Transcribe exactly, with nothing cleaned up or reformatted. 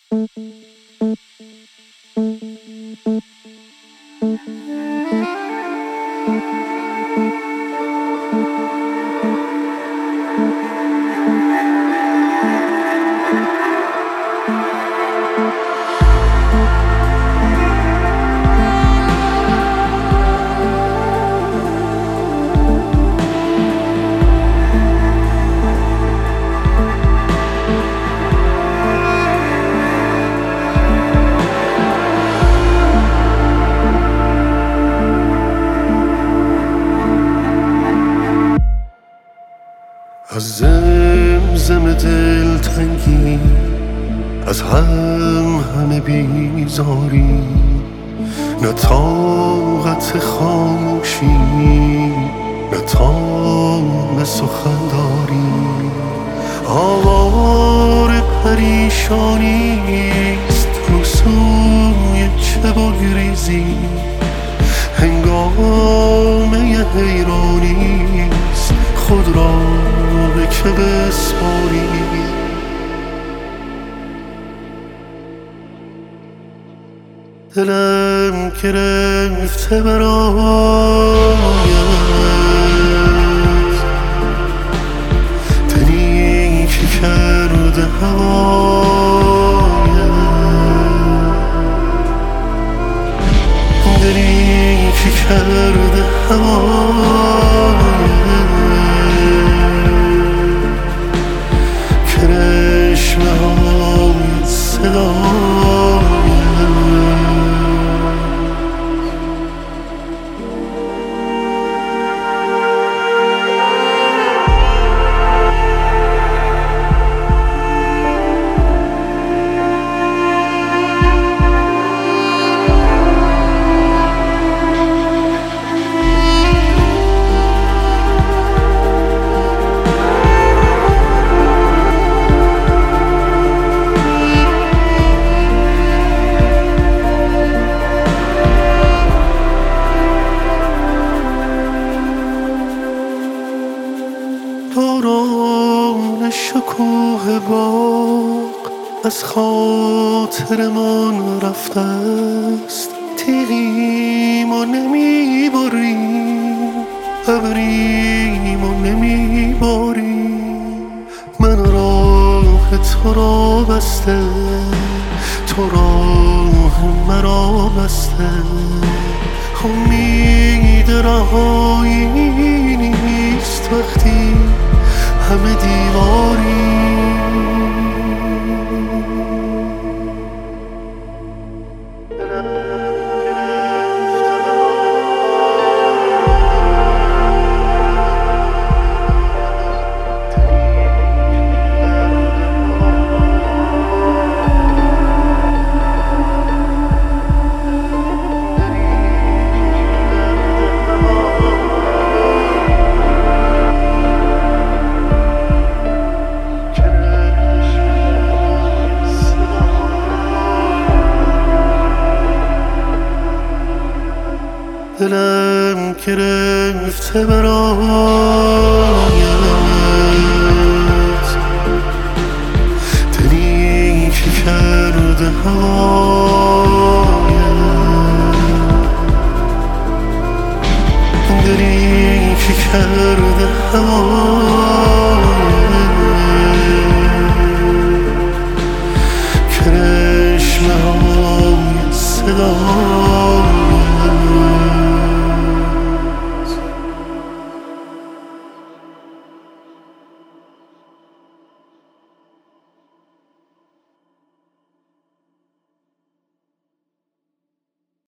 از زمزم دلتنگی، از هم همه بیزاری، نه طاقت خاموشی نه تام سخنداری. آوار پریشانیست رو سوی چه بگریزی، هنگامه حیرانیست خود را به که بسپاری. دلم گرفته برایت، دلی که کرده هوایت، دلی که کرده هوایت، کرشمه های صدایت. باران شکوه باغ از خاطرمان رفته است، تیغیم و نمی بریم، ابریم و نمی باریم. من راه تو را بسته، تو راه مرا بسته، امید رهایی نیست وقتی همه دیواری. دلم گرفته برایت، دلی که کرده هوایت، دلی که کرده هوایت، کرشمه های صدا.